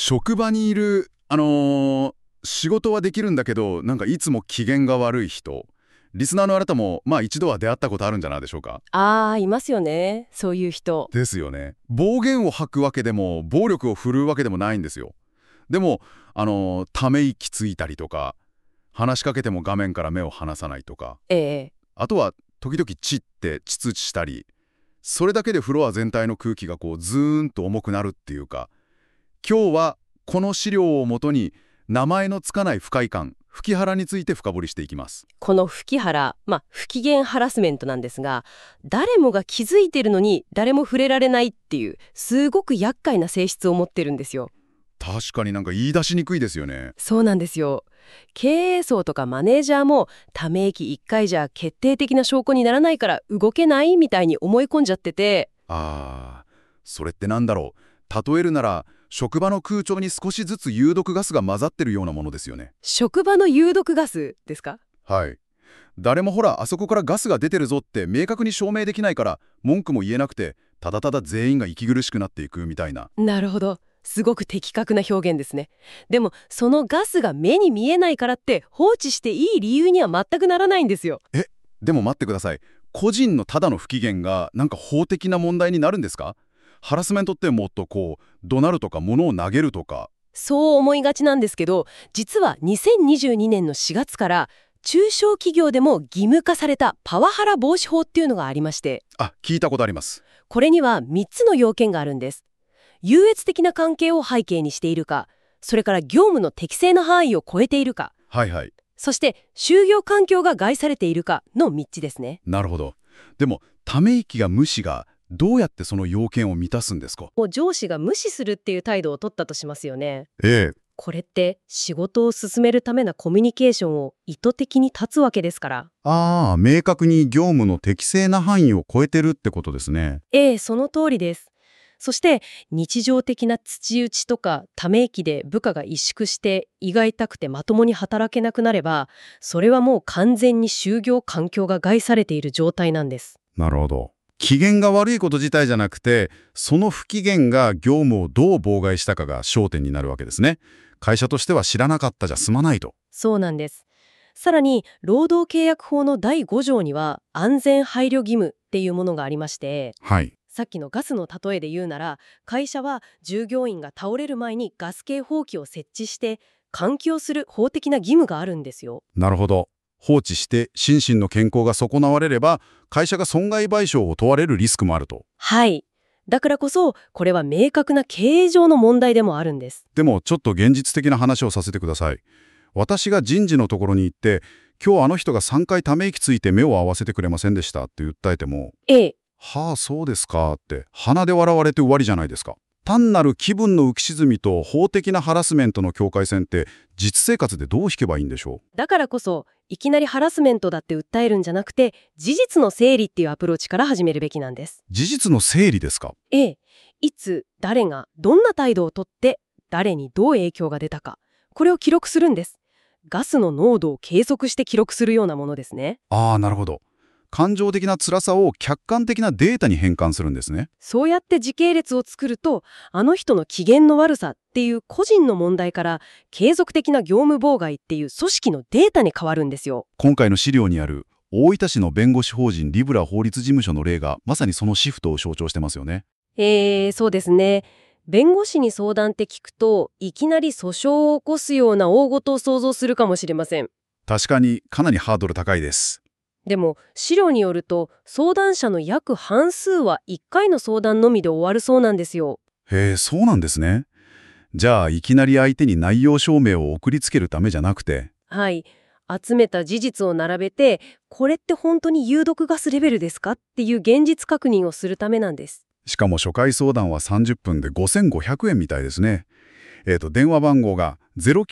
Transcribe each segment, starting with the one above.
職場にいる、仕事はできるんだけど、なんかいつも機嫌が悪い人。リスナーのあなたも、一度は出会ったことあるんじゃないでしょうか。 いますよね。そういう人。 ですよね。暴言を吐くわけでも、暴力を振るうわけでもないんですよ。でも、ため息ついたりとか、話しかけても画面から目を離さないとか、 ええ。 あとは、時々チって窒々したり、それだけでフロア全体の空気がズーンと重くなるっていうか、今日はこの資料をもとに名前のつかない不快感、フキハラについて深掘りしていきます。 この不機ハラ、不機嫌ハラスメントなんですが、誰もが気づいてるのに誰も触れられないっていう、すごく厄介な性質を持ってるんですよ。 確かになんか言い出しにくいですよね。 そうなんですよ。経営層とかマネージャーもため息1回じゃ決定的な証拠にならないから動けないみたいに思い込んじゃってて。 それってなんだろう。例えるなら、職場の空調に少しずつ有毒ガスが混ざってるようなものですよね。 職場の有毒ガスですか？ はい。誰もほら、あそこからガスが出てるぞって明確に証明できないから、文句も言えなくて、ただただ全員が息苦しくなっていくみたいな。 なるほど。すごく的確な表現ですね。でもそのガスが目に見えないからって放置していい理由には全くならないんですよ。 でも待ってください。個人のただの不機嫌がなんか法的な問題になるんですか？ハラスメントってもっと怒鳴るとか物を投げるとか。 そう思いがちなんですけど、実は2022年の4月から中小企業でも義務化されたパワハラ防止法っていうのがありまして、 聞いたことあります。 これには3つの要件があるんです。優越的な関係を背景にしているか、それから業務の適正な範囲を超えているか、 はいはい。 そして就業環境が害されているかの3つですね。 なるほど。でも、ため息が無視がどうやってその要件を満たすんですか？ もう上司が無視するっていう態度を取ったとしますよね。 ええ。 これって仕事を進めるためのコミュニケーションを意図的に断つわけですから。 明確に業務の適正な範囲を超えてるってことですね。 その通りです。そして日常的な槌打ちとかため息で部下が萎縮して胃が痛くてまともに働けなくなれば、それはもう完全に就業環境が害されている状態なんです。 なるほど。機嫌が悪いこと自体じゃなくて、その不機嫌が業務をどう妨害したかが焦点になるわけですね。会社としては知らなかったじゃ済まないと。 そうなんです。さらに労働契約法の第5条には安全配慮義務っていうものがありまして、 はい。 さっきのガスの例えで言うなら、会社は従業員が倒れる前にガス警報器を設置して換気をする法的な義務があるんですよ。 なるほど。放置して心身の健康が損なわれれば、会社が損害賠償を問われるリスクもあると。 はい。だからこそ、これは明確な経営上の問題でもあるんです。 でもちょっと現実的な話をさせてください。私が人事のところに行って、今日あの人が3回ため息ついて目を合わせてくれませんでしたって訴えても、 ええ。 はあそうですかって鼻で笑われて終わりじゃないですか。単なる気分の浮き沈みと法的なハラスメントの境界線って実生活でどう引けばいいんでしょう？ だからこそ、いきなりハラスメントだって訴えるんじゃなくて、事実の整理っていうアプローチから始めるべきなんです。 事実の整理ですか？ ええ。いつ、誰が、どんな態度をとって、誰にどう影響が出たか。これを記録するんです。ガスの濃度を計測して記録するようなものですね。 なるほど。感情的な辛さを客観的なデータに変換するんですね。 そうやって時系列を作ると、あの人の機嫌の悪さっていう個人の問題から、継続的な業務妨害っていう組織のデータに変わるんですよ。 今回の資料にある大分市の弁護士法人リブラ法律事務所の例がまさにそのシフトを象徴してますよね。 そうですね。弁護士に相談って聞くと、いきなり訴訟を起こすような大事を想像するかもしれません。 確かにかなりハードル高いです。 でも、資料によると、相談者の約半数は1回の相談のみで終わるそうなんですよ。 へえ、そうなんですね。じゃあいきなり相手に内容証明を送りつけるためじゃなくて。 はい。集めた事実を並べて、これって本当に有毒ガスレベルですかっていう現実確認をするためなんです。 しかも初回相談は30分で5500円みたいですね。電話番号が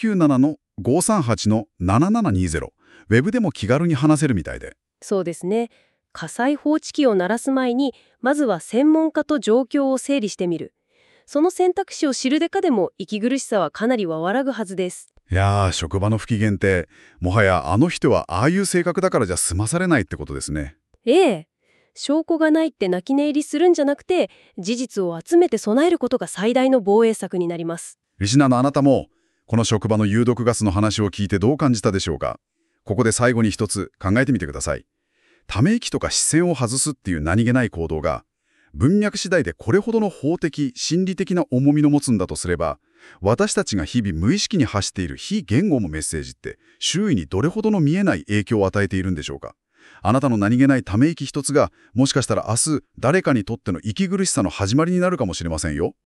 097-538-7720。ウェブでも気軽に話せるみたいで。 そうですね。火災報知器を鳴らす前に、まずは専門家と状況を整理してみる。その選択肢を知るだけでも息苦しさはかなり和らぐはずです。 いやー、職場の不機嫌って、もはやあの人はああいう性格だからじゃ済まされないってことですね。 ええ。証拠がないって泣き寝入りするんじゃなくて、事実を集めて備えることが最大の防衛策になります。 リスナーのあなたも、この職場の有毒ガスの話を聞いてどう感じたでしょうか？ここで最後に一つ考えてみてください。ため息とか視線を外すっていう何気ない行動が、文脈次第でこれほどの法的、心理的な重みの持つんだとすれば、私たちが日々無意識に発している非言語のメッセージって、周囲にどれほどの見えない影響を与えているんでしょうか？あなたの何気ないため息一つが、もしかしたら明日、誰かにとっての息苦しさの始まりになるかもしれませんよ。